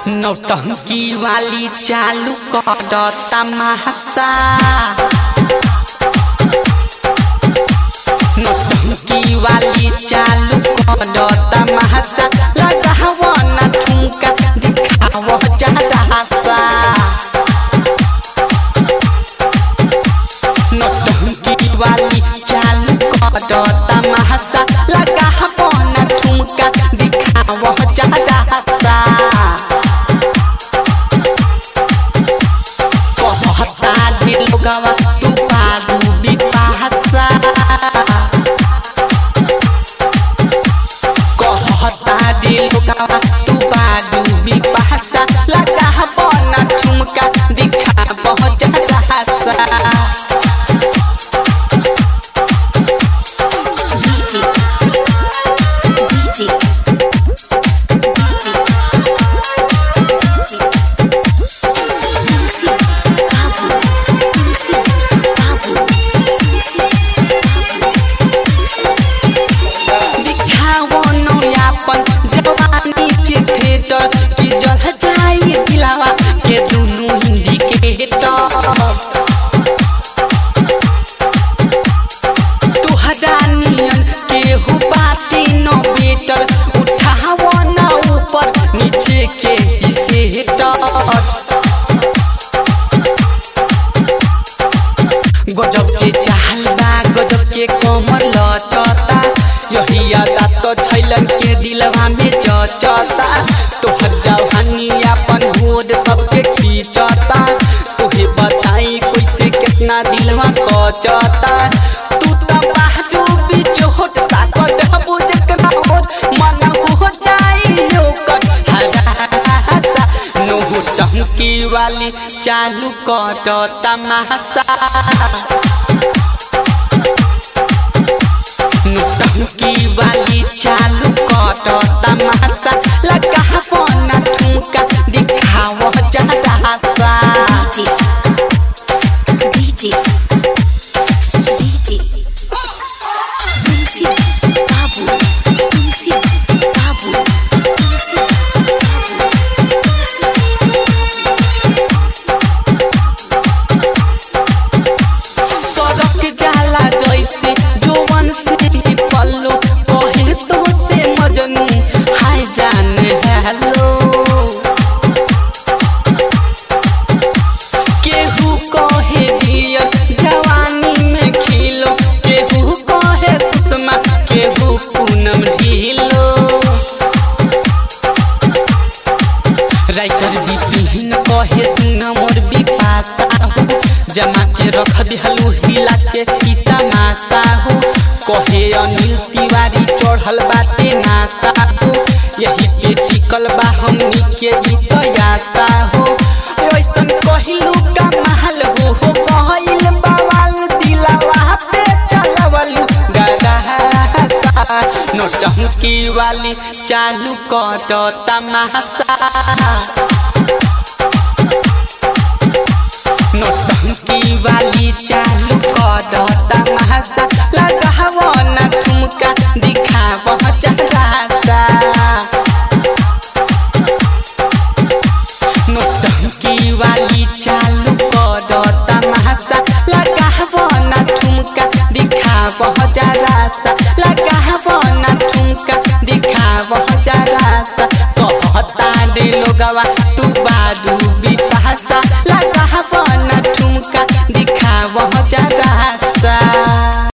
नौटंकी वाली चालू कर तमाशा नौटंकी वाली चालू कर तमाशा लगाव ना ठुमका दिखाव जरासा नौटंकी वाली चालू कर तमाशा लगाव ना ठुमका दिखाव जरासा तू बारू बिपाशा कहता दिलगवा तू बारू बिपाशा लगाव ना ठुमका दिखाव जरासा जवानी के थिएटर की जल जाई दिलावा के दुनू इंडिकेटर तुहरा नियन केहू बाटी नो बेटर उठाव ना ऊपर नीचे के सेटर गजब के चाल बा गजब के कमर लचता यही यादा तो छैलन के दिलवा में चचता तोहर जवानी अपन होद सबके खींचता तोहे बताई कैसे कितना दिलवा कचता तू तो बाजू बीच होता कर बुझकना और मन हो जाई ओकर हरासा नोहु टंकी वाली चालू कर तमाशा नौटंकी वाली चालू कर तमाशा लगाव ना ठुमका दिखाव जरासा डीजे तुलसी बाबू सड़क जाला जैसे जोवन से पल्लो कहे तो से मजनू हाय जान हेलो केहू कहे दियर जवानी में खिलो केहू कहे सुषमा केहू पूनम ढीलो राइटर बिपिन कहे सुन मोर बिपाशा हो जमा के रख दिहलू हिला के ई तमाशा हो कहे अनिल तिवारी चढ़ल बाटे नासा हो यही पे टिकल बा हमनी के गीत आशा हो ऐसन कहिलू कमाल हो कहल बवाल दिलवा पे चलवलू गरासा नौटंकी वाली चालू कर तमाशा नौटंकी वाली चालू कर तमाशा लगाव ना ठुमका दिखाव जरासा नौटंकी वाली चालू कर तमाशा लगाव ना ठुमका दिखाव जरासा लगाव ना ठुमका दिखाव जरासा कहता दिलगवा तू बारू बिपाशा लगाव ना ठुमका दिखाव जरासा।